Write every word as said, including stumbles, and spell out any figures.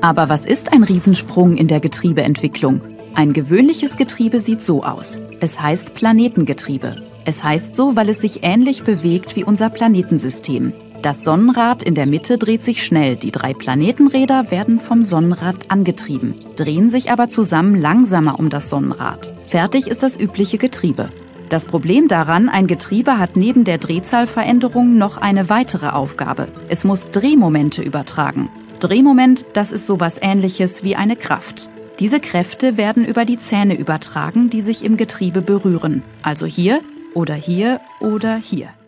Aber was ist ein Riesensprung in der Getriebeentwicklung? Ein gewöhnliches Getriebe sieht so aus. Es heißt Planetengetriebe. Es heißt so, weil es sich ähnlich bewegt wie unser Planetensystem. Das Sonnenrad in der Mitte dreht sich schnell, die drei Planetenräder werden vom Sonnenrad angetrieben, drehen sich aber zusammen langsamer um das Sonnenrad. Fertig ist das übliche Getriebe. Das Problem daran, ein Getriebe hat neben der Drehzahlveränderung noch eine weitere Aufgabe. Es muss Drehmomente übertragen. Drehmoment, das ist sowas Ähnliches wie eine Kraft. Diese Kräfte werden über die Zähne übertragen, die sich im Getriebe berühren. Also hier oder hier oder hier.